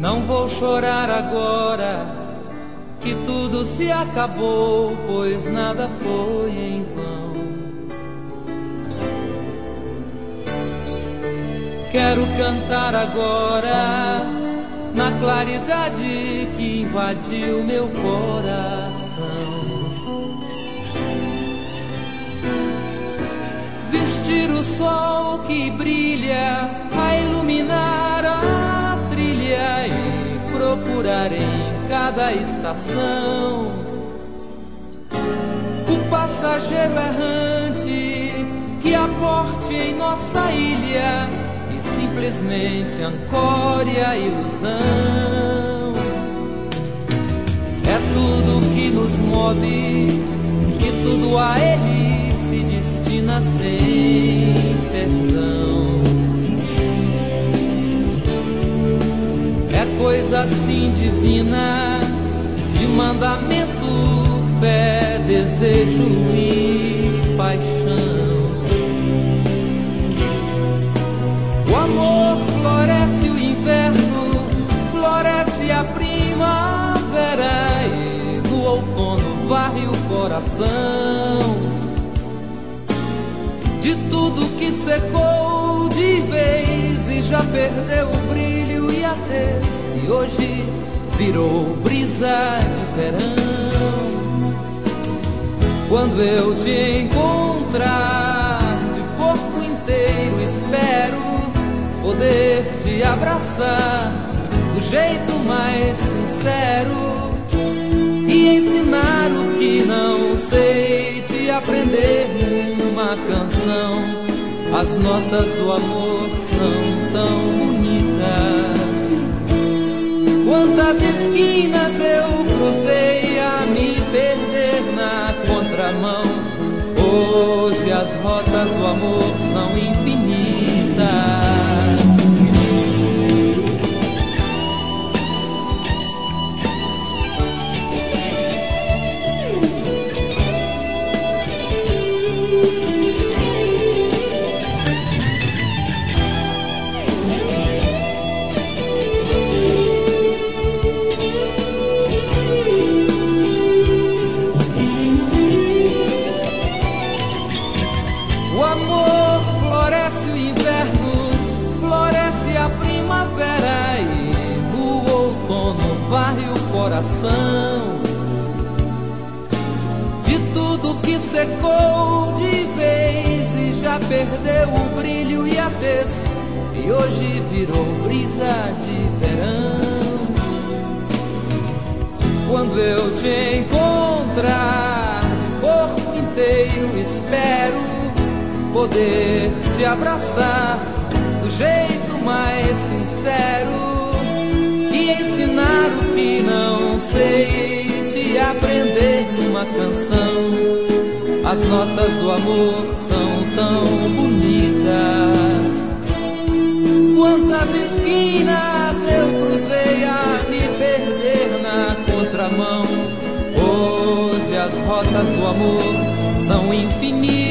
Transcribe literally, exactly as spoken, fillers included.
Não vou chorar agora que tudo se acabou, pois nada foi em vão. Quero cantar agora na claridade que invadiu meu coração. Vestir o sol que brilha a iluminar a trilha e procurar em cada estação o passageiro errante que aporte em nossa ilha e simplesmente ancore a ilusão. É tudo que nos move e tudo a ele se destina sem perdão. É coisa assim divina, de mandamento, fé, desejo e paixão. O amor floresce o inverno, floresce a primavera e no outono varre o coração. De tudo que secou de vez e já perdeu o brilho e a tez, e hoje virou brisa de verão. Quando eu te encontrar de corpo inteiro, espero poder te abraçar do jeito mais sincero e ensinar o que não sei, te aprender numa canção. As notas do amor são tão bonitas. Quantas esquinas eu cruzei a me perder na contramão. Hoje as rotas do amor são infinitas. O amor floresce o inverno, floresce a primavera e no outono varre o coração. De tudo que secou de vez e já perdeu o brilho e a tez, e hoje virou brisa de verão. Quando eu te encontrar de corpo inteiro, espero poder te abraçar do jeito mais sincero e ensinar o que não sei, te aprender numa canção. As notas do amor são tão bonitas. Quantas esquinas eu cruzei a me perder na contramão. Hoje as rotas do amor são infinitas.